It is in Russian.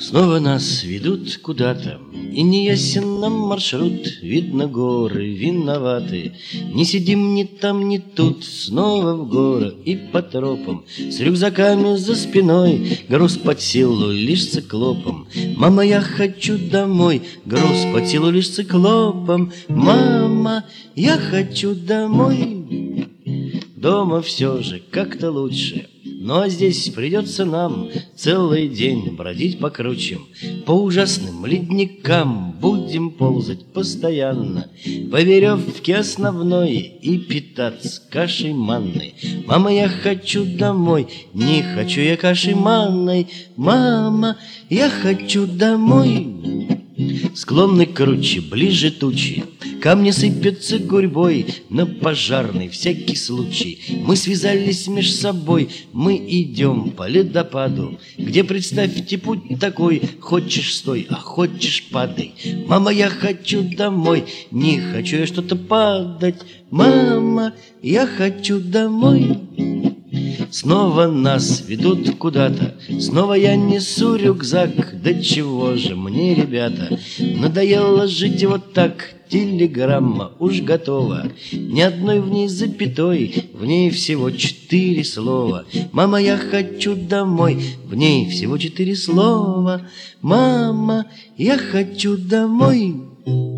Снова нас ведут куда-то, и не ясен нам маршрут. Видно, горы виноваты. Не сидим ни там, ни тут. Снова в горы и по тропам, с рюкзаками за спиной. Груз под силу лишь циклопом. Мама, я хочу домой. Груз под силу лишь циклопом. Мама, я хочу домой. Дома все же как-то лучше. Ну а здесь придется нам целый день бродить по кручам, по ужасным ледникам будем ползать постоянно, по веревке основной и питаться кашей манной. Мама, я хочу домой, не хочу я кашей манной. Мама, я хочу домой. Склонны круче, ближе тучи, камни сыпятся гурьбой. На пожарный всякий случай мы связались меж собой. Мы идем по ледопаду, где, представьте, путь такой: хочешь стой, а хочешь падай. Мама, я хочу домой, не хочу я что-то падать. Мама, я хочу домой. Снова нас ведут куда-то, снова я несу рюкзак. Да чего же мне, ребята, надоело жить вот так. Телеграмма уж готова, ни одной в ней запятой, в ней всего 4 слова. Мама, я хочу домой, в ней всего 4 слова. Мама, я хочу домой.